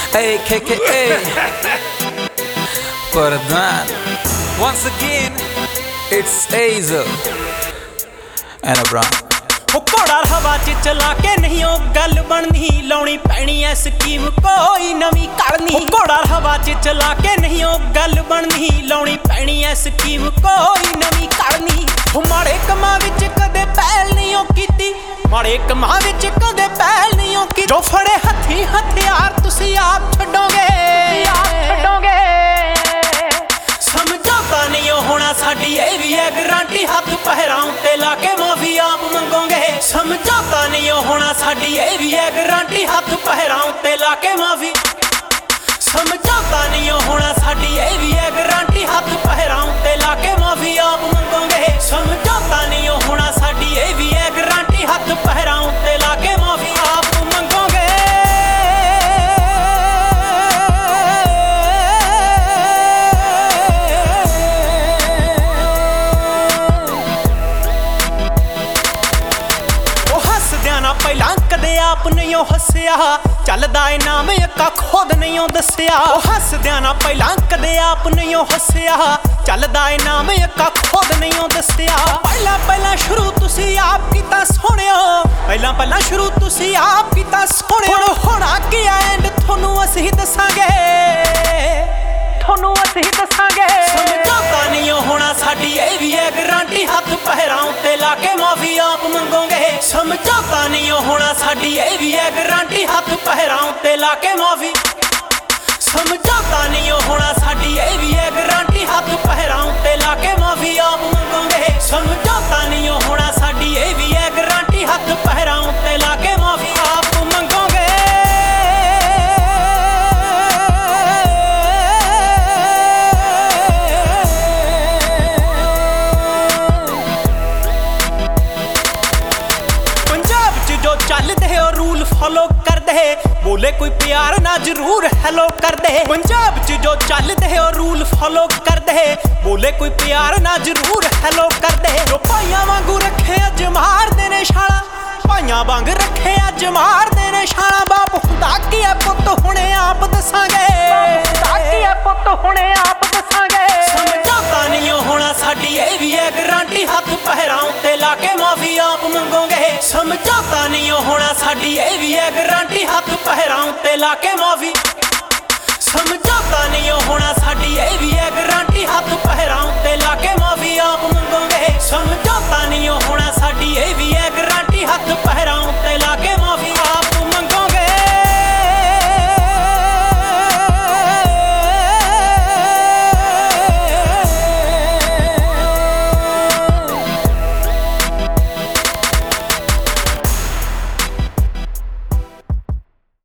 AKKA Pardhan. Once again, it's Azel and Abraham. घोड़ा हवा च चला के नहीं ओ गल बननी लाउनी पैनी ऐ स्कीम कोई नवी करनी घोड़ा हवा च चला के नहीं ओ गल बननी लाउनी पैनी ऐ स्कीम कोई नवी करनी माड़े कमां विच कदे पहल नहीं ओ कीती माड़े कमां विच कदे पहल नहीं ओ कीती जो फड़े हथी हथियार तुसी आप छड्डोगे समझौता नहीं होना साडी ए भी है गारंटी हाथ पहराऊं ते लाके माफी आप मंगोगे समझौता नहीं होना साडी ए भी है गारंटी हाथ पहराऊं ते लाके माफी समझौता नहीं होना साडी ए भी है गारंटी हाथ पहराऊं ते लाके माफी आप मंगोगे समझौता नहीं होना साडी ए भी है गारंटी हाथ पहराऊं ते लाके माफी आप मंगोगे ਪਹਿਲਾਂ ਕਦੇ ਆਪ ਨਹੀਂ ਉਹ ਹੱਸਿਆ ਚੱਲਦਾ ਏ ਨਾਮ ਅੱਕਾ ਖੁਦ ਨਹੀਂ ਉਹ ਦੱਸਿਆ ਉਹ ਹੱਸਦਿਆਂ ਨਾ ਪਹਿਲਾਂ ਕਦੇ ਆਪ ਨਹੀਂ ਉਹ ਹੱਸਿਆ ਚੱਲਦਾ ਏ ਨਾਮ ਅੱਕਾ ਖੁਦ ਨਹੀਂ ਉਹ ਦੱਸਿਆ ਪਹਿਲਾਂ ਸ਼ੁਰੂ ਤੁਸੀਂ ਆਪ ਕੀਤਾ ਸੋਹਣਿਓ ਪਹਿਲਾਂ ਸ਼ੁਰੂ ਤੁਸੀਂ ਆਪ ਕੀਤਾ ਸੋਹਣਿਓ ਹੋਣਾ ਕੀ ਐਂਡ ਤੁਹਾਨੂੰ ਅਸੀਂ ਦੱਸਾਂਗੇ ਸਮਝੌਤਾ ਨਹੀਂ ਹੋਣਾ ਸਾਡੀ ਇਹ ਵੀ ਹੈ ਗਾਰੰਟੀ ਹੱਥ ਪਹਿਰਾਉਂ ਤੇ ਲਾ ਕੇ ਮਾਫੀ ਆਪ ਮੰਗੋਗੇ ਸਮਝੌਤਾ ਨਹੀਂ ਹੋਣਾ ਸਾਡੀ ਇਹ ਵੀ ਹੈ ਗਾਰੰਟੀ ਹੱਥ ਪਹਿਰਾਉਂ ਤੇ ਲਾ ਕੇ ਮਾਫੀ ਸਮਝੌਤਾ ਨਹੀਂ ਹੋਣਾ ਸਾਡੀ ਇਹ ਵੀ ਹੈ ਗਾਰੰਟੀ ਹੱਥ ਪਹਿਰਾਉਂ ਤੇ ਲਾ ਕੇ ਮਾਫੀ ਆਪ ਮੰਗੋਗੇ ਸਮਝੌਤਾ ਨਹੀਂ ਹੋਣਾ ਸਾਡੀ ਇਹ ਵੀ ਹੈ ਗਾਰੰਟੀ ਹੱਥ ਪਹਿਰਾਉਂ ਤੇ ਲਾ ਕੇ ਮਾਫੀ ਆਪ ਮੰਗੋਗੇ ਚੱਲਦੇ ਹੋ ਰੂਲ ਫੋਲੋ ਕਰਦੇ ਬੋਲੇ ਕੋਈ ਪਿਆਰ ਨਾ ਜ਼ਰੂਰ ਹੈਲੋ ਕਰਦੇ ਪੰਜਾਬ 'ਚ ਜੋ ਚੱਲਦੇ ਹੋ ਰੂਲ ਫੋਲੋ ਕਰਦੇ ਬੋਲੇ ਕੋਈ ਪਿਆਰ ਨਾ ਜ਼ਰੂਰ ਹੈਲੋ ਕਰਦੇ ਜੋ ਭਾਈਆਂ ਵਾਂਗੂ ਰੱਖੇ ਅੱਜ ਮਾਰਦੇ ਨੇ ਛਾਲਾ ਭਾਈਆਂ ਵਾਂਗ ਰੱਖੇ ਅੱਜ ਮਾਰਦੇ ਨੇ ਛਾਲਾ ਬਾਪ ਹੁੰਦਾ ਕੀ ਐ ਪੁੱਤ ਹੁਣੇ ਆਪ ਦੱਸਾਂਗੇ ਸਮਝੌਤਾ ਨਹੀਂ ਹੋਣਾ ਸਾਡੀ ਇਹ ਵੀ ਹੈ ਗਾਰੰਟੀ ਹੱਥ ਪਹਿਰਾਉਂ ਤੇ ਲਾ ਕੇ ਮਾਫੀ ਆਪ ਮੰਗੋਗੇ ਸਮਝੌਤਾ ਨਹੀਂ ਹੋਣਾ ਸਾਡੀ ਇਹ ਵੀ ਹੈ ਗਾਰੰਟੀ ਹੱਥ ਪਹਿਰਾਉਂ ਤੇ ਲਾ ਕੇ ਮਾਫੀ ਸਮਝੌਤਾ ਨਹੀਂ ਹੋਣਾ ਸਾਡੀ ਇਹ ਵੀ ਹੈ ਗਾਰੰਟੀ ਹੱਥ ਪਹਿਰਾਉਂ ਤੇ ਲਾ ਕੇ ਮਾਫੀ ਆਪ ਮੰਗੋਗੇ ਸਮਝੌਤਾ ਨਹੀਂ ਹੋਣਾ ਸਾਡੀ ਇਹ ਵੀ